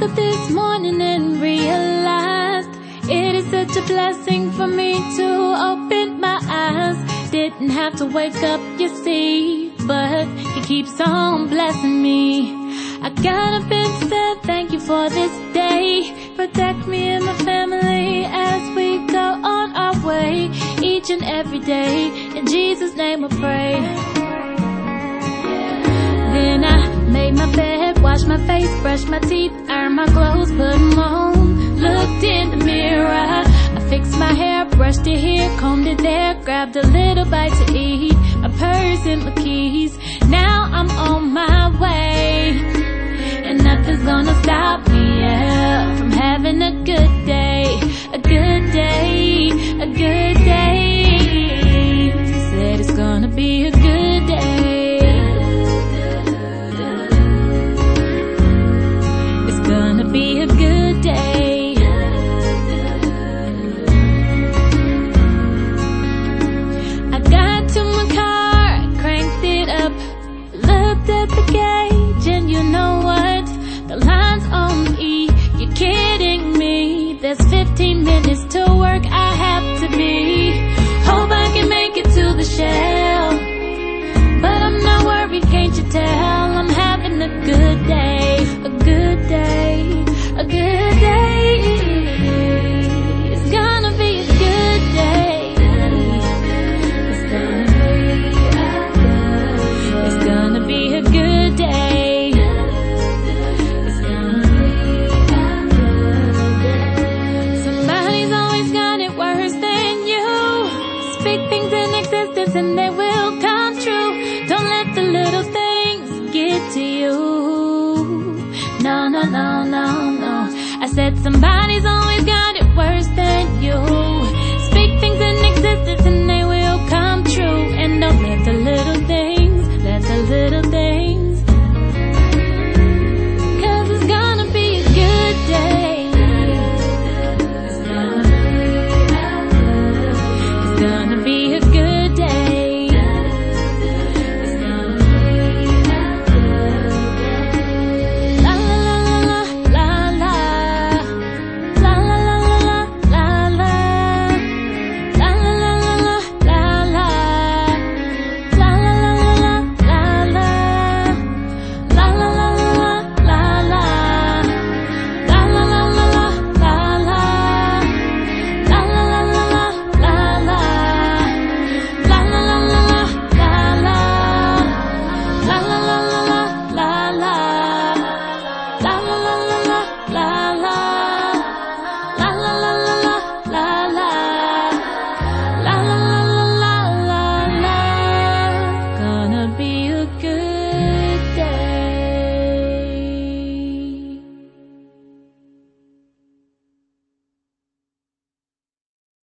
this morning and realized it is such a blessing for me to open my eyes. Didn't have to wake up, you see, but He keeps on blessing me. I got up and said thank you for this day. Protect me and my family as we go on our way, each and every day. In Jesus' name I pray. Then I made my bed, washed my face, brushed my teeth, ironed my clothes, put them on. Looked in the mirror, I fixed my hair, brushed it here, combed it there, grabbed a little bite to eat, a purse and my keys. Now I'm on my way, and nothing's gonna stop me, yeah, from having a good day, a good day, a good day. He said it's gonna be a good day. It's gonna be a good day. I got to my car, cranked it up, looked at the gauge, and you know what? The line's on E, you're kidding me. There's 15 minutes to work, I have to be. Hope I can make it to the Shell, but I'm not worried, can't you tell? I'm having a good day, a good day, a good day. It's gonna be a good day. It's gonna be a good day. Somebody's always got it worse than you. Speak things in existence and they will come true. Don't let the little things get to you. No, no, no, no, no. I said somebody's always